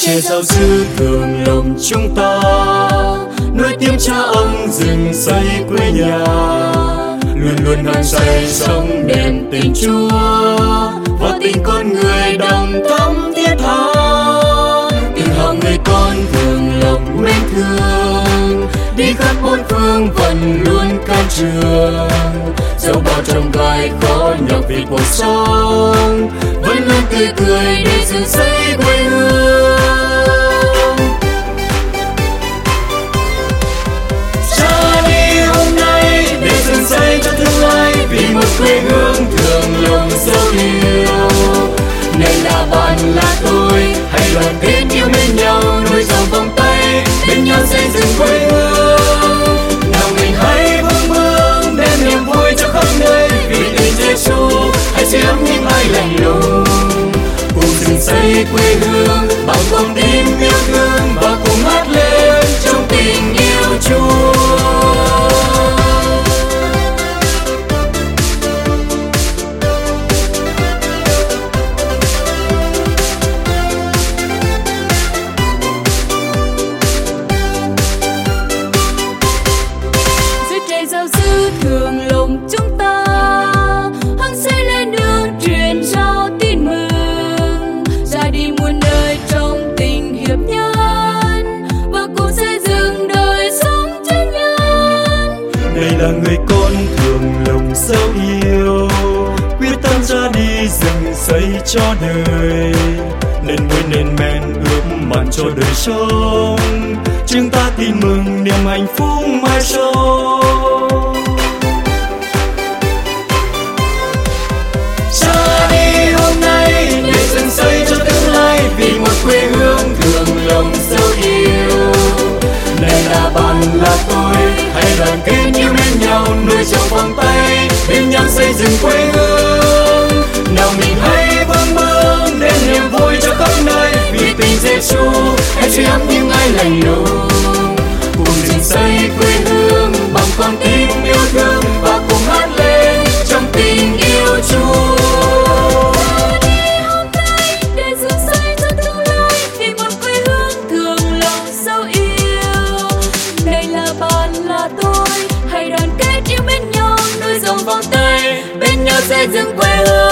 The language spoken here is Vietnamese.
Trẻ giàu dư thường lòng chúng ta, nuôi tiếng cha ông rừng xây quê nhà, luôn luôn hăng say sống đèn tình Chúa và tình con người đồng thắm thiết tha. Tự hào người con thường lòng mến thương, đi khắp bốn phương vẫn luôn can trường. Dẫu bao trong gai khó nhọc vì cuộc sống, vẫn luôn tươi cười để dựng xây quê hương. Cha đi hôm nay để dựng xây cho tương lai, vì một quê hương thường lòng dấu yêu. Này là bạn là tôi, hãy đoàn kết yêu mến nhau, nuôi dòng vòng tay bên nhau xây dựng quê hương. Nào mình hãy vững bước đem niềm vui cho khắp nơi, vì tình Giêsu hãy sưởi ấm những ai lạnh lùng. Cùng dựng xây quê hương bằng con tim yêu thương và cùng hát lên trong tình yêu Chúa. Giàu dư thường lòng chúng ta, hăng say lên đường truyền trao tin mừng, ra đi muôn nơi trong tình hiệp nhân và cùng xây dựng đời sống chân nhân. Đây là người con thường lòng dấu yêu, quyết tâm ra đi dựng xây cho đời, nên muối nên men ướp mặn cho đời sống. Chúng ta tin mừng niềm hạnh phúc mai sau. Cha đi hôm nay để dựng xây cho tương lai, vì một quê hương thường lòng dấu yêu. Này là bạn là tôi, hãy đoàn kết yêu mến nhau, nuôi trong vòng tay bên nhau xây dựng quê hương. Nào mình hãy vững bước đem niềm vui cho khắp nơi, vì tình Giêsu hãy sưởi ấm những ai lạnh lùng. Cùng dựng xây quê hương bằng con tim yêu thương và cùng hát lên trong tình yêu Chúa. Để dựng xây cho tương lai, vì một quê hương thường lòng dấu yêu. Này là bạn là tôi, hãy đoàn kết yêu mến nhau, nuôi dòng vòng tay bên nhau xây dựng quê hương.